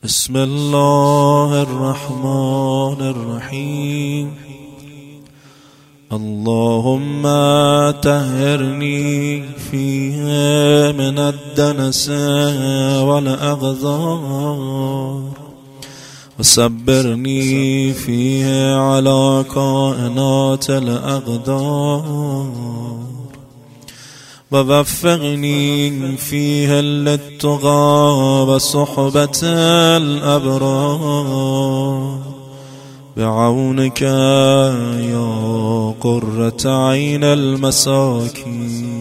بسم الله الرحمن الرحيم. اللهم طهرني فيه من الدنس والأغذار، وصبرني فيه على كائنات الأقدار، ووفقني فيه للتقى وصحبة الأبرار، بعونك يا قرة عين المساكين.